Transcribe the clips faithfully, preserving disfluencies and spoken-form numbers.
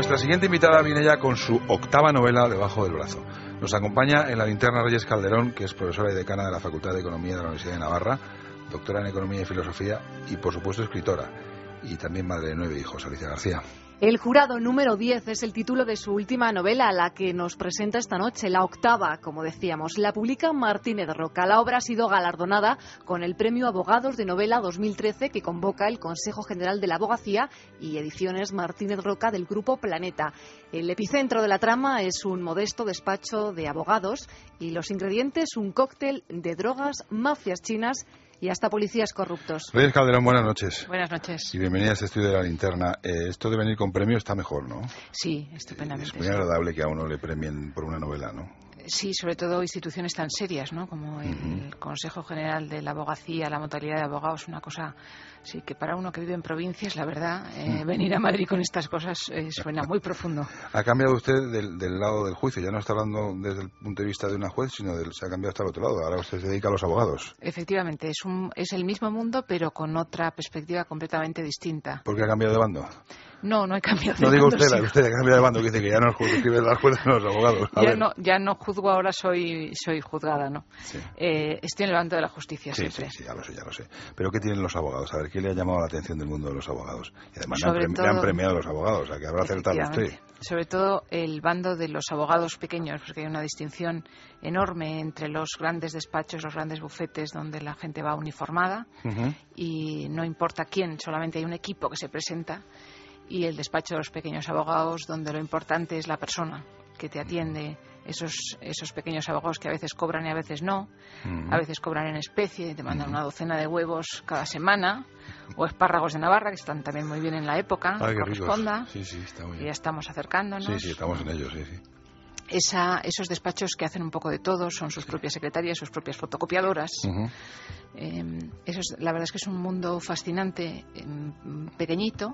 Nuestra siguiente invitada viene ya con su octava novela debajo del brazo. Nos acompaña en la linterna Reyes Calderón, que es profesora y decana de la Facultad de Economía de la Universidad de Navarra, doctora en Economía y Filosofía y, por supuesto, escritora. Y también madre de nueve hijos, Alicia García. El jurado número diez es el título de su última novela, la que nos presenta esta noche, la octava, como decíamos. La publica Martínez Roca. La obra ha sido galardonada con el Premio Abogados de Novela dos mil trece que convoca el Consejo General de la Abogacía y Ediciones Martínez Roca del Grupo Planeta. El epicentro de la trama es un modesto despacho de abogados y los ingredientes un cóctel de drogas, mafias chinas y hasta policías corruptos. Reyes Calderón, buenas noches. Buenas noches. Y bienvenida a este estudio de la linterna. Eh, esto de venir con premio está mejor, ¿no? Sí, estupendamente. Es muy agradable que a uno le premien por una novela, ¿no? Sí, sobre todo instituciones tan serias, ¿no? Como el uh-huh. Consejo General de la Abogacía, la modalidad de abogados, una cosa, sí, que para uno que vive en provincias, la verdad, eh, uh-huh. venir a Madrid con estas cosas eh, suena muy profundo. Ha cambiado usted del, del lado del juicio, ya no está hablando desde el punto de vista de una juez, sino del, se ha cambiado hasta el otro lado, ahora usted se dedica a los abogados. Efectivamente, es, un, es el mismo mundo, pero con otra perspectiva completamente distinta. ¿Por qué ha cambiado de bando? No, no he cambiado de no bando. No digo usted, sí. usted ha cambiado de bando, que dice que ya no escribe las jueces, no los abogados. A ya, ver. no, ya no juzgo, ahora soy soy juzgada, ¿no? Sí. Eh, estoy en el bando de la justicia sí, siempre. Sí, sí, ya lo sé, ya lo sé. Pero ¿qué tienen los abogados? A ver, ¿qué le ha llamado la atención del mundo de los abogados? Y además le han, premi- todo, le han premiado a los abogados, a que habrá acertado usted. Sobre todo el bando de los abogados pequeños, porque hay una distinción enorme entre los grandes despachos, los grandes bufetes donde la gente va uniformada uh-huh. y no importa quién, solamente hay un equipo que se presenta, y el despacho de los pequeños abogados donde lo importante es la persona que te atiende, esos esos pequeños abogados que a veces cobran y a veces no, uh-huh. a veces cobran en especie y te mandan uh-huh. una docena de huevos cada semana, o espárragos de Navarra, que están también muy bien en la época, Ay, que corresponda, sí, sí, está muy bien. Y ya estamos acercándonos. Sí, sí, estamos en ello, sí, sí. Esa, esos despachos que hacen un poco de todo, son sus propias secretarias, sus propias fotocopiadoras. Uh-huh. Eh, eso es, la verdad es que es un mundo fascinante, eh, pequeñito,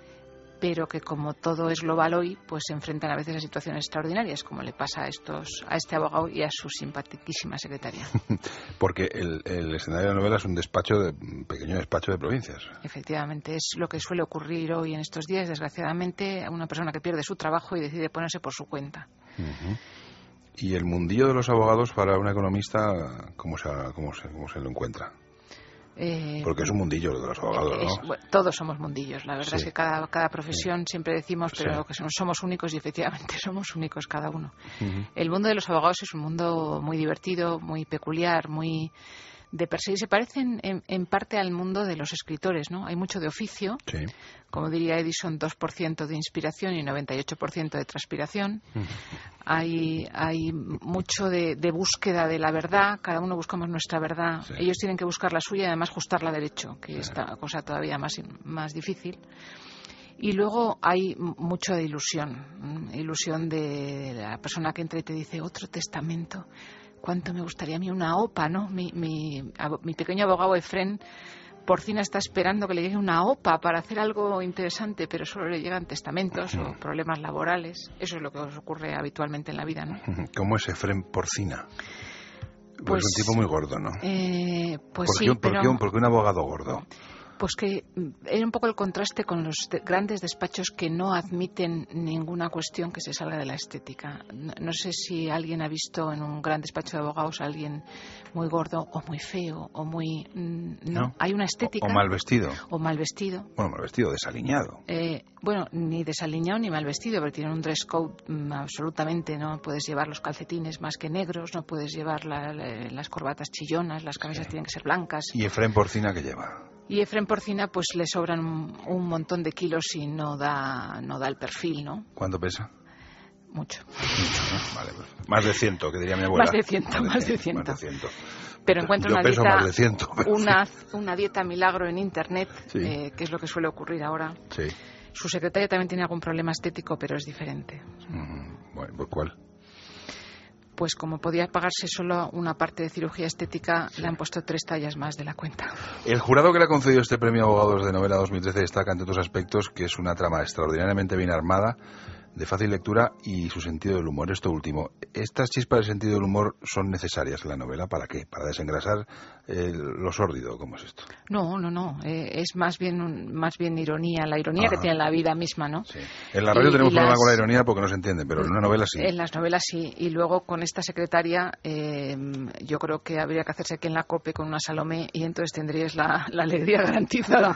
pero que como todo es global hoy, pues se enfrentan a veces a situaciones extraordinarias, como le pasa a estos a este abogado y a su simpaticísima secretaria. Porque el, el escenario de la novela es un despacho, de un pequeño despacho de provincias. Efectivamente, es lo que suele ocurrir hoy en estos días, desgraciadamente, a una persona que pierde su trabajo y decide ponerse por su cuenta. Uh-huh. ¿Y el mundillo de los abogados para un economista, cómo se, cómo se, cómo se lo encuentra? Eh, Porque es un mundillo lo de los abogados, es, ¿no? Bueno, todos somos mundillos, la verdad sí. es que cada, cada profesión sí. siempre decimos, pero sí. que somos, somos únicos y efectivamente somos únicos cada uno. Uh-huh. El mundo de los abogados es un mundo muy divertido, muy peculiar, muy de perseguir. Se parecen en, en parte al mundo de los escritores, ¿no? Hay mucho de oficio, sí. como diría Edison, dos por ciento de inspiración y noventa y ocho por ciento de transpiración. Uh-huh. Hay, hay mucho de, de búsqueda de la verdad, cada uno buscamos nuestra verdad. Sí. Ellos tienen que buscar la suya y además ajustarla a derecho, que sí. es esta cosa todavía más, más difícil. Y luego hay mucho de ilusión, ilusión de la persona que entra y te dice otro testamento. Cuánto me gustaría a mí una O P A, ¿no? Mi, mi, mi pequeño abogado Efrén Porcina está esperando que le llegue una O P A para hacer algo interesante, pero solo le llegan testamentos uh-huh. o problemas laborales. Eso es lo que os ocurre habitualmente en la vida, ¿no? ¿Cómo es Efrén Porcina? Pues, pues es un tipo muy gordo, ¿no? Eh, pues ¿Por sí, qué, pero... ¿por, qué, ¿Por qué un abogado gordo? Pues que era un poco el contraste con los de grandes despachos que no admiten ninguna cuestión que se salga de la estética. No, no sé si alguien ha visto en un gran despacho de abogados a alguien muy gordo o muy feo o muy... No, no. Hay una estética... O, o mal vestido. O mal vestido. Bueno, mal vestido, desaliñado. Eh, bueno, ni desaliñado ni mal vestido, pero tienen un dress code mm, absolutamente, no puedes llevar los calcetines más que negros, no puedes llevar la, la, las corbatas chillonas, las camisas sí. tienen que ser blancas. ¿Y Efrén Porcina qué lleva? Y Efrén Porcina pues le sobran un, un montón de kilos y no da no da el perfil, ¿no? ¿Cuánto pesa? Mucho. Mucho, ¿no? Vale, pues, más de ciento, que diría mi abuela. Más de ciento, más de ciento. Más de ciento. Pero encuentro Yo una peso dieta, más de ciento, pero... una, una dieta milagro en internet, sí. eh, que es lo que suele ocurrir ahora. Sí. Su secretaria también tiene algún problema estético, pero es diferente. Mm, bueno, ¿por cuál? Pues como podía pagarse solo una parte de cirugía estética, sí. le han puesto tres tallas más de la cuenta. El jurado que le ha concedido este premio Abogados de Novela dos mil trece destaca, entre otros aspectos, que es una trama extraordinariamente bien armada, de fácil lectura y su sentido del humor. Esto último, ¿estas chispas de sentido del humor son necesarias en la novela? ¿Para qué? ¿Para desengrasar eh, lo sórdido? ¿Cómo es esto? No, no, no. Eh, es más bien un, más bien ironía, la ironía Ajá. que tiene la vida misma, ¿no? Sí. En la radio y, tenemos y problema las... con la ironía porque no se entiende, pero en una novela sí. En las novelas sí. Y luego con esta secretaria, eh, yo creo que habría que hacerse aquí en la COPE con una Salomé y entonces tendríais la, la alegría garantizada.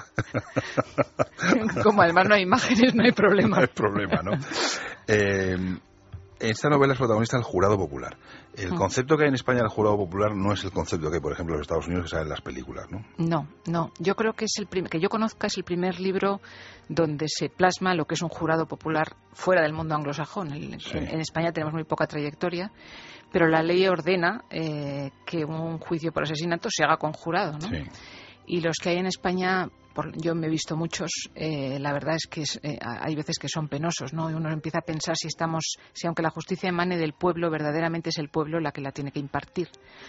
Como además no hay imágenes, no hay problema. No hay problema, ¿no? Eh, en esta novela es protagonista el jurado popular. El Mm. concepto que hay en España del jurado popular no es el concepto que hay, por ejemplo, en los Estados Unidos, que sale en las películas, ¿no? No, no. Yo creo que es el prim- que yo conozca es el primer libro donde se plasma lo que es un jurado popular fuera del mundo anglosajón. El- Sí. en, en España tenemos muy poca trayectoria, pero la ley ordena eh, que un juicio por asesinato se haga con jurado, ¿no? Sí. Y los que hay en España, por, yo me he visto muchos, eh, la verdad es que es, eh, hay veces que son penosos, ¿no? Y uno empieza a pensar si estamos, si aunque la justicia emane del pueblo, verdaderamente es el pueblo la que la tiene que impartir.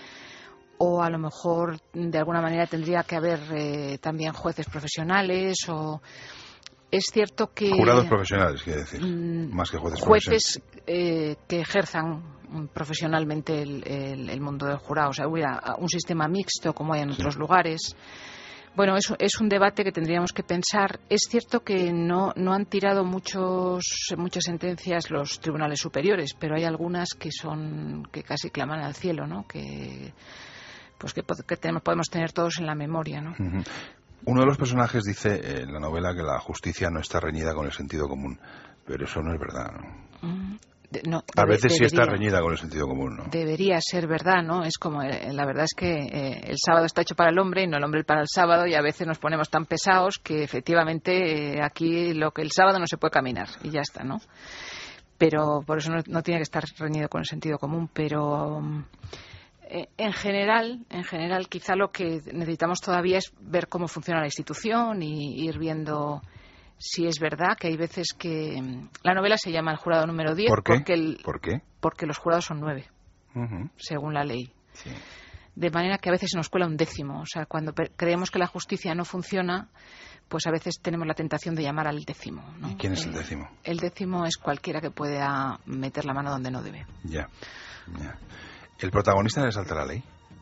O a lo mejor, de alguna manera, tendría que haber eh, también jueces profesionales o... Es cierto que... Jurados profesionales, quiere decir, mm, más que jueces jueces eh, que ejerzan mm, profesionalmente el, el, el mundo del jurado. O sea, hubiera un sistema mixto como hay en Sí. otros lugares. Bueno, es, es un debate que tendríamos que pensar. Es cierto que no, no han tirado muchos, muchas sentencias los tribunales superiores, pero hay algunas que son que casi claman al cielo, ¿no? Que pues que, que tenemos, podemos tener todos en la memoria, ¿no? Uh-huh. Uno de los personajes dice en la novela que la justicia no está reñida con el sentido común, pero eso no es verdad, ¿no? Mm, de- no, A debe- veces sí está debería. reñida con el sentido común, ¿no? Debería ser verdad, ¿no? Es como, eh, la verdad es que eh, el sábado está hecho para el hombre y no el hombre para el sábado, y a veces nos ponemos tan pesados que efectivamente eh, aquí lo que el sábado no se puede caminar y ya está, ¿no? Pero por eso no, no tiene que estar reñido con el sentido común, pero um, eh, en general, en general quizá lo que necesitamos todavía es ver cómo funciona la institución y ir viendo si es verdad que hay veces que mm, la novela se llama El jurado número diez ¿Por qué? porque el, ¿Por qué? porque los jurados son nueve, Uh-huh. según la ley. Sí. De manera que a veces se nos cuela un décimo. O sea, cuando pe- creemos que la justicia no funciona, pues a veces tenemos la tentación de llamar al décimo, ¿no? ¿Y quién es el Eh, décimo? El décimo es cualquiera que pueda meter la mano donde no debe. Ya, ya. ¿El protagonista le salta la ley?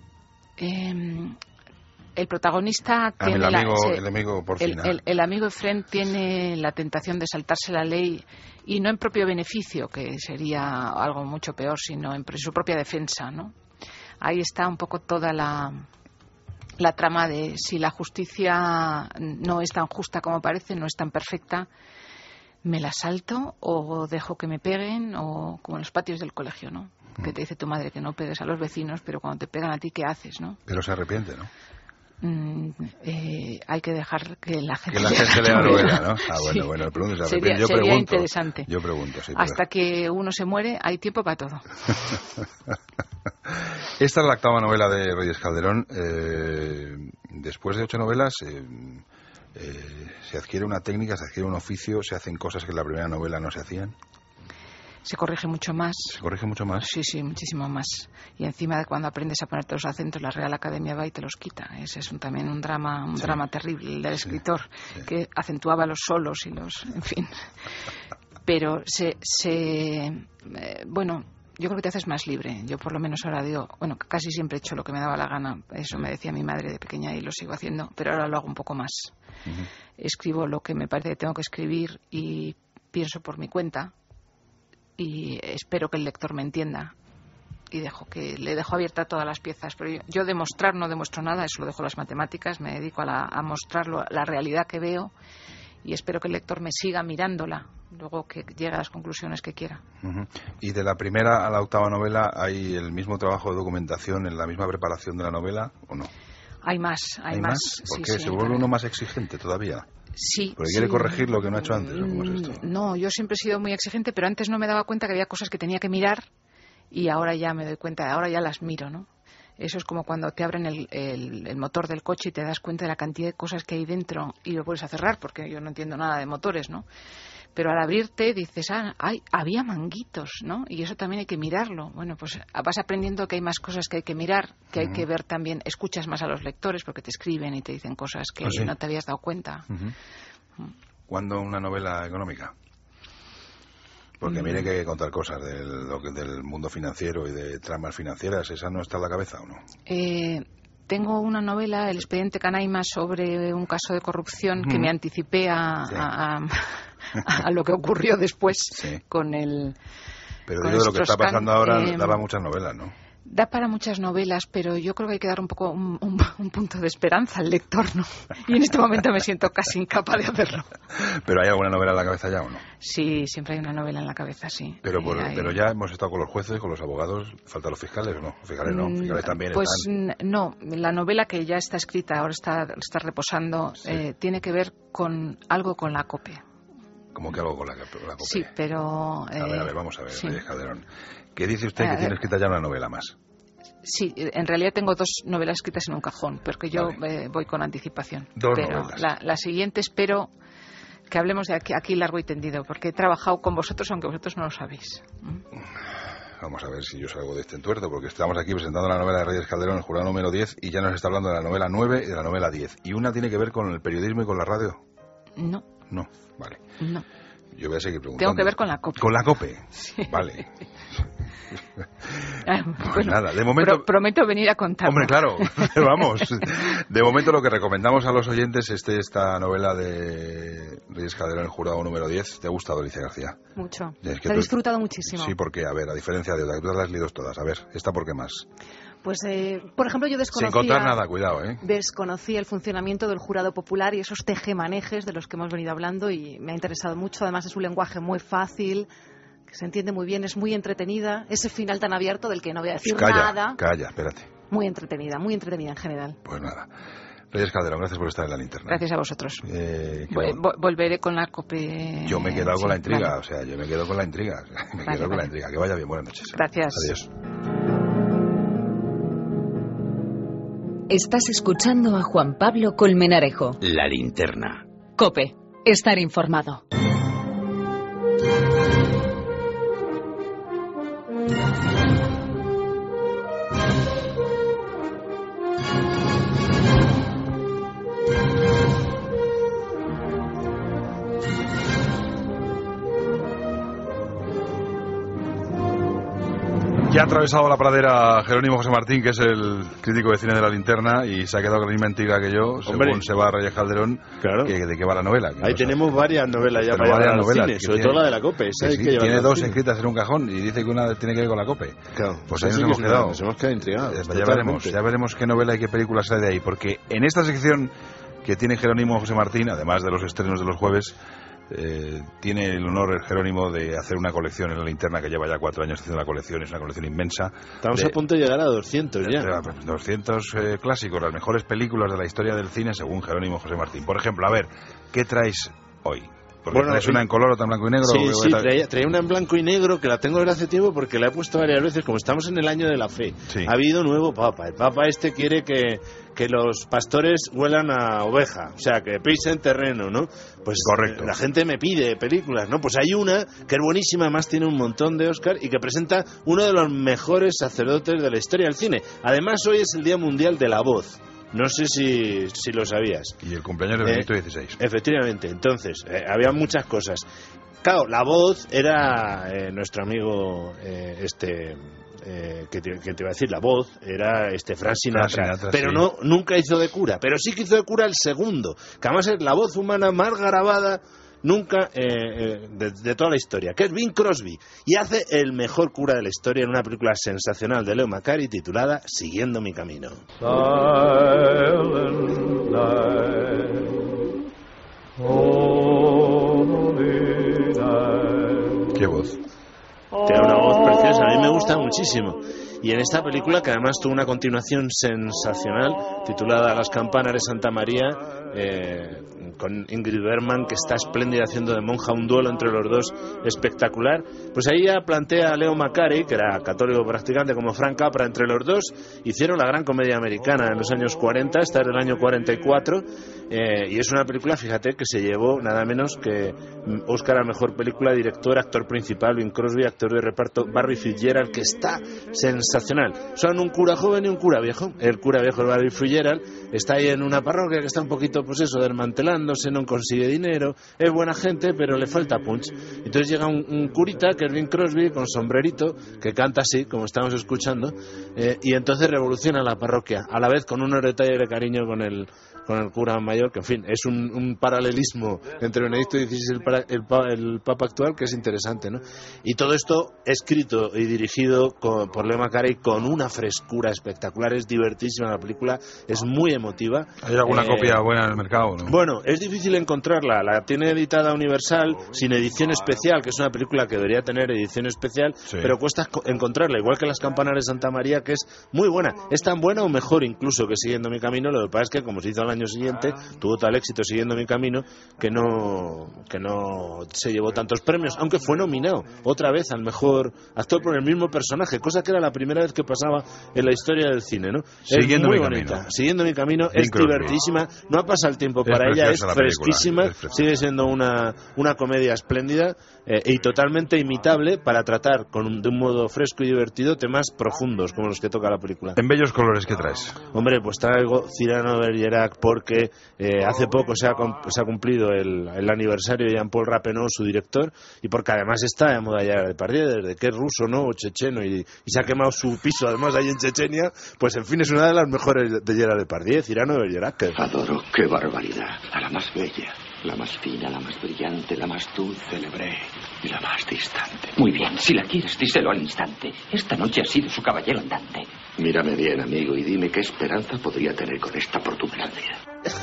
Eh, el protagonista Ah, tiene el amigo, la, se- el amigo el, porcina. el- el amigo Efrén tiene la tentación de saltarse la ley, y no en propio beneficio, que sería algo mucho peor, sino en pre- su propia defensa, ¿no? Ahí está un poco toda la, la trama de si la justicia no es tan justa como parece, no es tan perfecta, ¿me la salto o dejo que me peguen? O como en los patios del colegio, ¿no? Que te dice tu madre que no pegues a los vecinos, pero cuando te pegan a ti, ¿qué haces, no? Pero se arrepiente, ¿no? Mm, eh, hay que dejar que la gente, Que la gente lea la novela, ¿no? Ah, bueno, Sí. bueno, pregunto, se Sería- arrepiente. Yo sería pregunto. interesante. Yo pregunto, sí. pero- Hasta que uno se muere, hay tiempo para todo. Esta es la octava novela de Reyes Calderón. Eh, después de ocho novelas, eh, eh, se adquiere una técnica, se adquiere un oficio, se hacen cosas que en la primera novela no se hacían. Se corrige mucho más. Se corrige mucho más. Sí, sí, muchísimo más. Y encima de cuando aprendes a ponerte los acentos, la Real Academia va y te los quita. Ese es un, también un drama, un Sí. drama terrible del Sí, escritor, sí. que acentuaba los solos y los, en fin. Pero se, se eh, bueno, yo creo que te haces más libre. Yo por lo menos ahora digo, bueno, casi siempre he hecho lo que me daba la gana. Eso me decía mi madre de pequeña y lo sigo haciendo, pero ahora lo hago un poco más. Ujú. Escribo lo que me parece que tengo que escribir y pienso por mi cuenta, y espero que el lector me entienda, y dejo que le dejo abierta todas las piezas. Pero yo, yo demostrar no demuestro nada, eso lo dejo a las matemáticas. Me dedico a, la, a mostrar lo- la realidad que veo, y espero que el lector me siga mirándola, luego que llegue a las conclusiones que quiera. Ujú. Y de la primera a la octava novela, ¿hay el mismo trabajo de documentación en la misma preparación de la novela o no? Hay más, hay, más. ¿Por sí, qué? sí, ¿Se vuelve claro. uno más exigente todavía? Sí. Porque quiere sí. corregir lo que no ha hecho antes, ¿o cómo es esto? No, yo siempre he sido muy exigente, pero antes no me daba cuenta que había cosas que tenía que mirar, y ahora ya me doy cuenta, ahora ya las miro, ¿no? Eso es como cuando te abren el, el, el motor del coche y te das cuenta de la cantidad de cosas que hay dentro y lo vuelves a cerrar, porque yo no entiendo nada de motores, ¿no? Pero al abrirte dices, ah, ay, había manguitos, ¿no? Y eso también hay que mirarlo. Bueno, pues vas aprendiendo que hay más cosas que hay que mirar, que hay Ujú. que ver también. Escuchas más a los lectores porque te escriben y te dicen cosas que ¿Ah, sí? no te habías dado cuenta. Ujú. ¿Cuándo una novela económica? Porque mire que hay que contar cosas del, lo que- del mundo financiero y de tramas financieras. ¿Esa no está en la cabeza o no? Eh, tengo una novela, El expediente Canaima, sobre un caso de corrupción que Mm. me anticipé a, Sí. a, a- a lo que ocurrió después Sí. con el... Pero con digo, de lo que está Strauss-Kahn, pasando ahora eh, daba muchas novelas, ¿no? Da para muchas novelas, pero yo creo que hay que dar un poco un, un- un punto de esperanza al lector, ¿no? Y en este momento me siento casi incapaz de hacerlo. ¿Pero hay alguna novela en la cabeza ya o no? Sí, siempre hay una novela en la cabeza, sí. Pero, Eh, por- hay- pero ya hemos estado con los jueces, con los abogados, faltan los fiscales, ¿o no? Fiscales no, Mm, fiscales también Pues están. n- no, la novela que ya está escrita, ahora está, está reposando, Sí. eh, tiene que ver con algo con la COPE. Como que algo con la, con la COPE. Sí, pero... A ver, eh, a ver, vamos a ver, sí. Reyes Calderón. ¿Qué dice usted A que ver. tiene escrita ya una novela más? Sí, en realidad tengo dos novelas escritas en un cajón, porque yo Vale. eh, voy con anticipación. Dos pero novelas. La, la siguiente espero que hablemos de aquí, aquí largo y tendido, porque he trabajado con vosotros, aunque vosotros no lo sabéis. ¿Mm? Vamos a ver si yo salgo de este entuerto, porque estamos aquí presentando la novela de Reyes Calderón, el jurado número diez, y ya nos está hablando de la novela nueve y de la novela diez. ¿Y una tiene que ver con el periodismo y con la radio? No, No, vale. no. Yo voy a seguir preguntando. Tengo que ver con la COPE. Con la COPE, vale. Ah, Pues bueno, nada, de momento... pro- prometo venir a contar. Hombre, claro, pero vamos. De momento lo que recomendamos a los oyentes es esta novela de Reyes Calderón, el jurado número diez. ¿Te ha gustado, Alicia García? Mucho. Es que Lo he tú- disfrutado muchísimo. Sí, porque, a ver, a diferencia de otra, tú las has leído todas. A ver, ¿esta por qué más? Pues, eh, por ejemplo, yo Sin desconocía... contar nada, cuidado, ¿eh? Desconocí el funcionamiento del jurado popular y esos tejemanejes de los que hemos venido hablando y me ha interesado mucho. Además es un lenguaje muy fácil, que se entiende muy bien, es muy entretenida. Ese final tan abierto del que no voy a decir Calla, nada. calla, espérate. Muy entretenida, muy entretenida en general. Pues nada. Reyes Calderón, gracias por estar en la linterna. Gracias a vosotros. Eh, que Vol- no- vol- volveré con la COPE. yo me he quedado sí, con la intriga, vale. o sea, yo me quedo con la intriga. o sea, me Vale, quedo con la vale. intriga. Que vaya bien, buenas noches. Gracias. Adiós. Estás escuchando a Juan Pablo Colmenarejo. La linterna. COPE. Estar informado. Ya ha atravesado la pradera Jerónimo José Martín, que es el crítico de cine de la linterna, y se ha quedado con la misma intriga que yo, Hombre. según se va Reyes Calderón, Claro. que, de qué va la novela. que Ahí no sé. tenemos varias novelas ya Tenemos para llevar varias al novelas cine, que sobre tiene- todo la de la COPE. Esa que hay sí, que llevarla tiene al dos cine. escritas en un cajón y dice que una tiene que ver con la COPE. Claro, Pues esa ahí sí nos que hemos es una- quedado. Nos hemos quedado intrigados. Ya totalmente. veremos, ya veremos qué novela y qué película sale de ahí, porque en esta sección que tiene Jerónimo José Martín, además de los estrenos de los jueves, eh, tiene el honor el Jerónimo de hacer una colección en la linterna que lleva ya cuatro años haciendo una colección, es una colección inmensa. Estamos de- a punto de llegar a doscientos ya. de doscientos eh, clásicos, las mejores películas de la historia del cine según Jerónimo José Martín. Por ejemplo, a ver, ¿qué traes hoy? Porque Bueno, traes una en color, otra en blanco y negro. Sí, ¿qué sí, traes? traía, traía una en blanco y negro que la tengo desde hace tiempo porque la he puesto varias veces. Como estamos en el año de la fe, Sí. ha habido nuevo papa. El papa este quiere que, que los pastores huelan a oveja, o sea, que pisen terreno, ¿no? Pues Correcto. eh, la gente me pide películas, ¿no? Pues hay una que es buenísima, además tiene un montón de Oscar y que presenta uno de los mejores sacerdotes de la historia del cine. Además, hoy es el Día Mundial de la Voz. No sé si, si lo sabías. Y el cumpleaños de Eh, Benito dieciséis. Efectivamente, entonces, eh, había muchas cosas. Claro, la voz era eh, nuestro amigo, eh, este, eh, que, te, que te iba a decir, la voz era este Frank Sinatra, Frank Sinatra, pero sí. no, nunca hizo de cura, pero sí que hizo de cura el segundo, que además es la voz humana más grabada nunca eh, eh, de, de toda la historia, que es Bing Crosby, y hace el mejor cura de la historia en una película sensacional de Leo Macari titulada Siguiendo mi camino. Silent night, holy night. ¿Qué voz? Tiene una voz preciosa, a mí me gusta muchísimo. Y en esta película, que además tuvo una continuación sensacional, titulada Las campanas de Santa María, eh, con Ingrid Bergman, que está espléndida haciendo de monja, un duelo entre los dos espectacular, pues ahí ya plantea a Leo Macari, que era católico practicante como Frank Capra, entre los dos hicieron la gran comedia americana en los años cuarenta, esta es del año cuarenta y cuatro, eh, y es una película, fíjate, que se llevó nada menos que Oscar a Mejor Película, director, actor principal, Bing Crosby, actor de reparto, Barry Fitzgerald, que está sensacional sensacional. Son un cura joven y un cura viejo. El cura viejo, el Barry Fitzgerald, está ahí en una parroquia que está un poquito, pues eso, desmantelándose, no consigue dinero, es buena gente, pero le falta punch. Entonces llega un, un curita, que es Bing Crosby, con sombrerito, que canta así, como estamos escuchando, eh, y entonces revoluciona la parroquia, a la vez con unos detalles de cariño con el con el cura mayor, que en fin, es un, un paralelismo entre Benedicto dieciséis y el, para, el, el Papa actual que es interesante, ¿no? Y todo esto escrito y dirigido con, por Leo McCarey con una frescura espectacular, es divertísima la película, es muy emotiva. ¿Hay alguna eh, copia buena en el mercado, no? Bueno, es difícil encontrarla, la tiene editada Universal sin edición especial, que es una película que debería tener edición especial, sí, pero cuesta encontrarla, igual que Las campanas de Santa María, que es muy buena, es tan buena o mejor incluso que Siguiendo mi camino. Lo que pasa es que como se hizo el año siguiente, tuvo tal éxito Siguiendo mi camino que no que no se llevó tantos premios, aunque fue nominado otra vez al mejor actor por el mismo personaje, cosa que era la primera vez que pasaba en la historia del cine, ¿no? Siguiendo es muy mi bonita. camino. Siguiendo mi camino Bing es Crosby. divertísima, no ha pasado el tiempo Es para ella, es preciosa la fresquísima, película, es sigue siendo una, una comedia espléndida eh, y totalmente imitable para tratar con un, de un modo fresco y divertido temas profundos como los que toca la película. En bellos colores, ¿qué traes? Hombre, pues traigo Cyrano de Bergerac porque eh, hace poco se ha, se ha cumplido el, el aniversario de Jean-Paul Rappeneau, su director, y porque además está de moda ya de Pardier, desde que es ruso, ¿no?, o checheno, y, y se ha quemado su piso además ahí en Chechenia, pues en fin es una de las mejores de Gerard Depardieu, Cyrano de Bergerac. Adoro, qué barbaridad, a la más bella, la más fina, la más brillante, la más dulce, lebré y la más distante. Muy bien, si la quieres, díselo al instante. Esta noche ha sido su caballero andante. Mírame bien, amigo, y dime qué esperanza podría tener con esta protuberancia.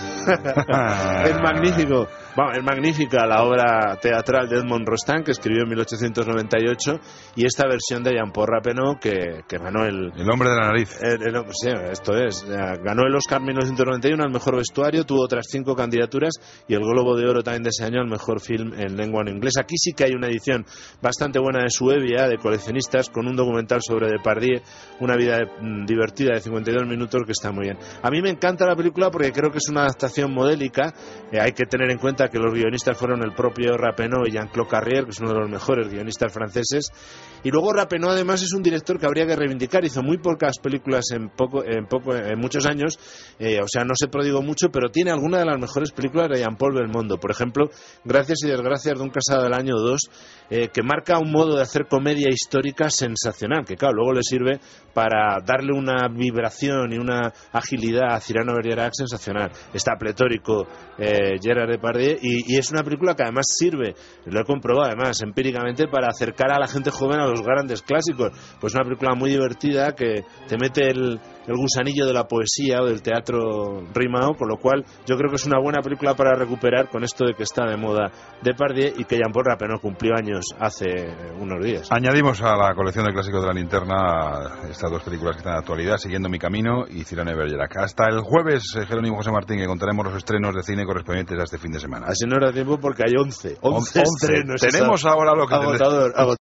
Es magnífico. Bueno, es magnífica la obra teatral de Edmond Rostand, que escribió en mil ochocientos noventa y ocho, y esta versión de Jean-Paul Rappeneau que, que ganó el... El hombre de la nariz. El, el, sí, esto es. Ganó el Oscar en mil novecientos noventa y uno al mejor vestuario, tuvo otras cinco candidaturas, y el Globo de Oro también de ese año al mejor film en lengua no inglesa. Aquí sí que hay una edición bastante buena de Suevia, de coleccionistas, con un documental sobre Depardieu, una vida de, mm, divertida de cincuenta y dos minutos, que está muy bien. A mí me encanta la película porque creo que es una adaptación modélica. Eh, hay que tener en cuenta que los guionistas fueron el propio Rappeneau y Jean-Claude Carrière, que es uno de los mejores guionistas franceses. Y luego Rappeneau además es un director que habría que reivindicar. Hizo muy pocas películas en poco, en poco, en muchos años, eh, o sea, no se prodigó mucho, pero tiene algunas de las mejores películas de Jean-Paul Belmondo. Por ejemplo, Gracias y desgracias de un casado del año dos, eh, que marca un modo de hacer comedia histórica sensacional, que claro, luego le sirve para darle una vibración y una agilidad a Cyrano de Bergerac sensacional. Está pletórico eh, Gerard Depardieu, y, y es una película que además sirve, lo he comprobado además empíricamente, para acercar a la gente joven a los grandes clásicos. Pues una película muy divertida que te mete el, el gusanillo de la poesía o del teatro rimado, con lo cual yo creo que es una buena película para recuperar con esto de que está de moda Depardieu y que Jean-Paul Rappeneau cumplió años hace unos días. Añadimos a la colección de clásicos de la linterna estas dos películas que están en actualidad, Siguiendo mi camino y Cyrano de Bergerac. Hasta el jueves, Jerónimo José Martín, que contaremos los estrenos de cine correspondientes a este fin de semana. Así no da tiempo porque hay once, once, once estrenos. Tenemos ahora lo que agotador, agotador.